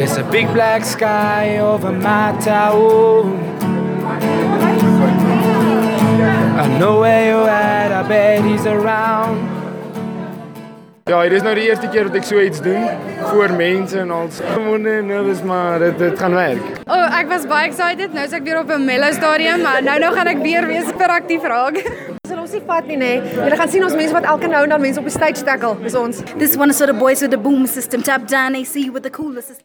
There's a big black sky over my town. I know where you're at, I bet he's around. Ja, dit is nou die eerste keer dat ek so iets doen voor mense en al. Gewonde nervous, maar dit gaan werk. Ek was baie excited. Nou is ek weer op 'n Mellow Stadium, maar nou gaan ek weer wees super aktief raak. Sal ons nie vat nie, nê? Julle gaan sien ons mense wat elke nou en dan mense op die stage tackle. Dis ons. This one is for the boys with the boom system. Top down AC with the cooler system.